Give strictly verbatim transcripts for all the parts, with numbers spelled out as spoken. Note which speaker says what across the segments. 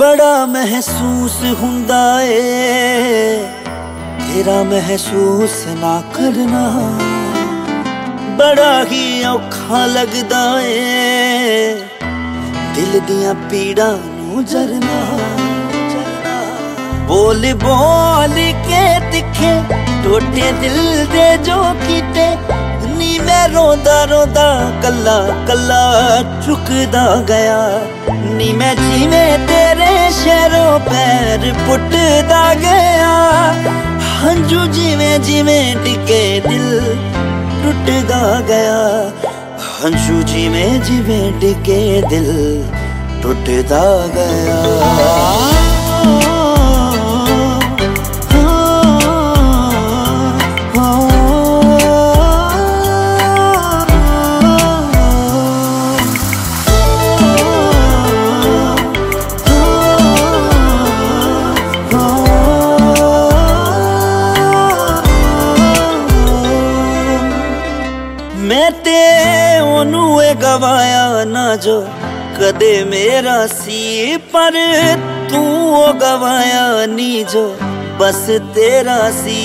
Speaker 1: बड़ा महसूस हुंदा ए तेरा महसूस ना करना, बड़ा ही औखा लगदा ए दिल दियां पीड़ां नू जरना। बोल बोल के तिखे टोटे दिल दे जो कीते, नी मैं रोंदा रोंदा कल्ला कल्ला चुकदा गया। नी मैं जिवें तेरे शहरों पैर पुटदा गया, हंजू जिवें जिवें डिगे दिल टुटदा गया। हंजू जिवें जिवें डिगे दिल टुटदा गया। मैं ते ओनू गवाया ना जो कदे मेरा सी, पर तू ओ गवाया नी जो बस तेरा सी।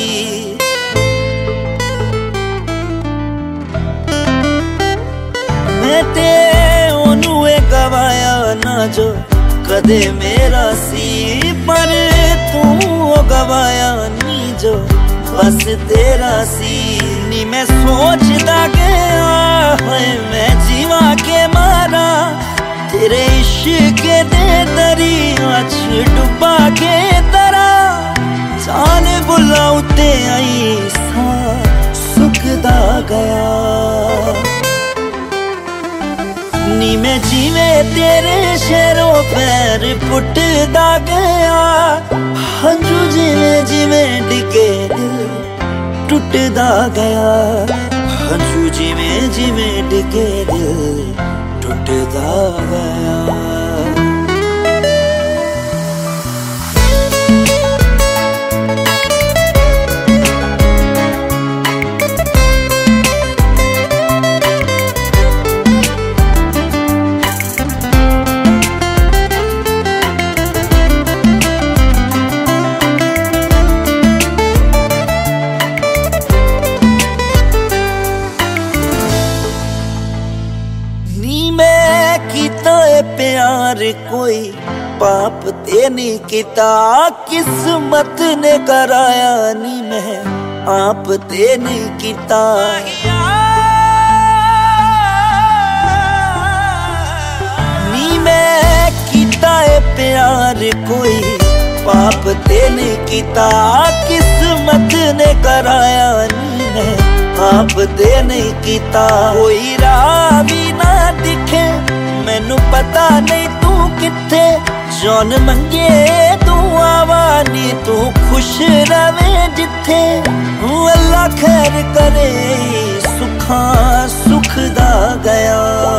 Speaker 1: मैं ते ओनू गवाया ना जो कदे मेरा सी, पर तू ओ गवाया नी जो बस तेरा सी। नी मैं सोचदा गया है मैं जीवा के मारा, तेरे इश्क दे दरिया च डुबा के तरा। जान बुला उते आई सा सुखदा गया। नी मैं जीवे तेरे शहरों पैर पुटदा गया, हंजू जिवें जिवें डिगे दिल टुटदा गया। हंजू जिवें जिवें डिगे दिल टुटदा गया। प्यार कोई पाप ते नहीं किता, किस्मत ने कराया नी मैं आप ते नहीं किता। नी मैं किता है प्यार कोई पाप ते नहीं किता, किस्मत ने कराया नी मैं आप ते नहीं किता। कोई राह भी ना दिखे मैनू पता नहीं तू किथे, जौन मंगे तू आवा नी तू खुश रवे जिथे। अल्लाह खैर करे सुखा सुखदा गया।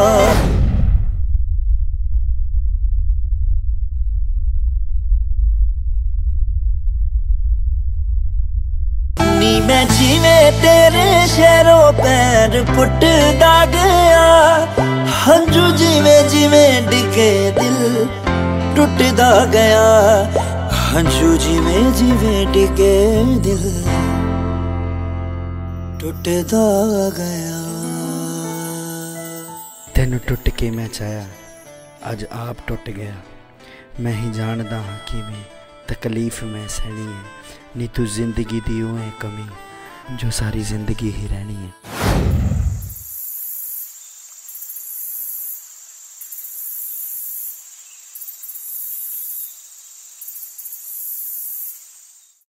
Speaker 1: नी मैं जिवें तेरे शहरों पैर पुटदा गया, हंजू जिवें जिवें डिगे दिल टुटदा गया। हंजू जिवें जिवें डिगे दिल टुटदा गया।
Speaker 2: तेनू टुट के मैं चाया अज आप टुट गया। मैं ही जानदा हाँ किवें तकलीफ मैं सहनी है, नी तू जिंदगी दी ओए कमी जो सारी जिंदगी ही रहनी है।